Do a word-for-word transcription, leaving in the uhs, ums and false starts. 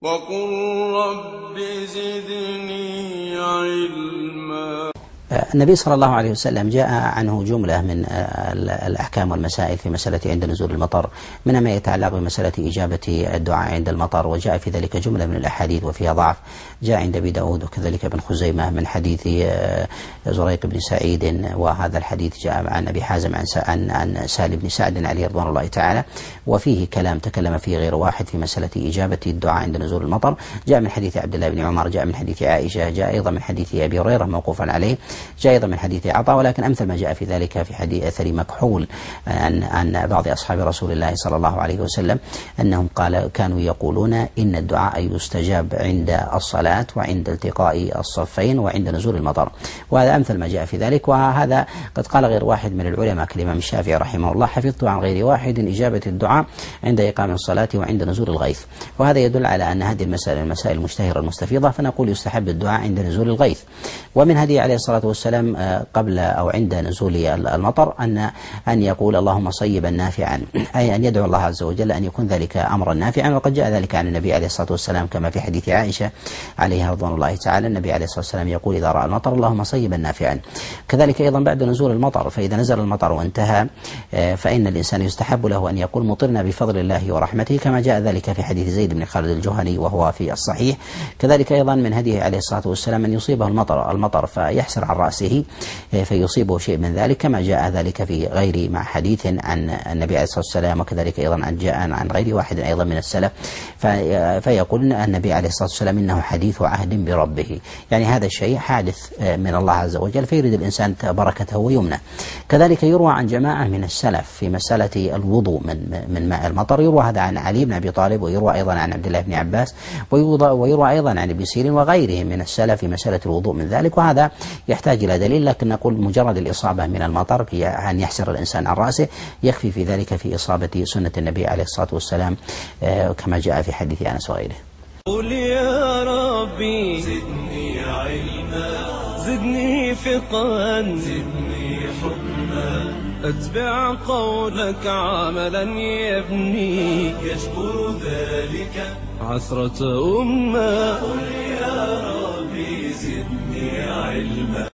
وقل رب زدني علما. النبي صلى الله عليه وسلم جاء عنه جملة من الأحكام والمسائل في مسألة عند نزول المطر، منها ما يتعلق بمسألة إجابة الدعاء عند المطر، وجاء في ذلك جملة من الأحاديث وفيها ضعف، جاء عند أبي داود وكذلك ابن خزيمة من حديث زريق بن سعيد، وهذا الحديث جاء عن أبي حازم عن عن سالم بن سعد عليه رضوان الله تعالى، وفيه كلام تكلم فيه غير واحد في مسألة إجابة الدعاء عند نزول المطر. جاء من حديث عبد الله بن عمر، جاء من حديث عائشة، جاء أيضا من حديث أبي هريرة موقوفا عليه، جاء أيضا من حديث عطاء، ولكن أمثل ما جاء في ذلك في حديث أثر مكحول عن عن بعض أصحاب رسول الله صلى الله عليه وسلم أنهم قال كانوا يقولون إن الدعاء يستجاب عند الصلاة وعند التقاء الصفين وعند نزول المطر، وهذا أمثل ما جاء في ذلك. وهذا قد قال غير واحد من العلماء كالإمام الشافعي رحمه الله: حفظت عن غير واحد إجابة الدعاء عند إقام الصلاة وعند نزول الغيث. وهذا يدل على أن هذه المسائل المسائل المشتهرة المستفيضة، فنقول يستحب الدعاء عند نزول الغيث. ومن هدي عليه الصلاة والسلام قبل أو عند نزول المطر أن أن يقول اللهم صيبا نافعا، أي أن يدعو الله عز وجل أن يكون ذلك أمرا نافعا. وقد جاء ذلك عن النبي عليه الصلاة والسلام كما في حديث عائشة عليها رضوان الله تعالى، النبي عليه الصلاة والسلام يقول إذا رأى المطر اللهم صيبا نافعا. كذلك أيضا بعد نزول المطر، فإذا نزل المطر وانتهى فإن الإنسان يستحب له أن يقول مطرنا بفضل الله ورحمته، كما جاء ذلك في حديث زيد بن خالد الجهني وهو في الصحيح. كذلك أيضا من هديه عليه الصلاة والسلام أن يصيبه المطر المطر فيحسر عن رأسه فيصيبه شيء من ذلك، كما جاء ذلك في غير مع حديث عن النبي عليه الصلاة والسلام، وكذلك أيضا عن جاء عن غير واحد أيضا من السلف فيقول النبي عليه الصلاة والسلام إنه حديث عهد بربه، يعني هذا الشيء حادث من الله عز وجل فيريد الإنسان بركته ويمنه. كذلك يروى عن جماعة من السلف في مسألة الوضوء من من ماء المطر، يروى هذا عن علي بن أبي طالب، ويروى أيضا عن عبد الله بن عباس، ويروى أيضا عن ابن سيرين وغيرهم من السلف في مسألة الوضوء من ذلك. وهذا يحتاج إلى دليل، لكن نقول مجرد الإصابة من المطر أن يحسر الإنسان عن رأسه يكفي في ذلك في إصابة سنة النبي عليه الصلاة والسلام كما جاء في حديث أنس وغيره. قل يا ربي زدني علما، زدني فقها، زدني حكما، أتبع قولك عملا يبني، يجبر ذلك عثرة أمة. قل يا ربي زدني علما،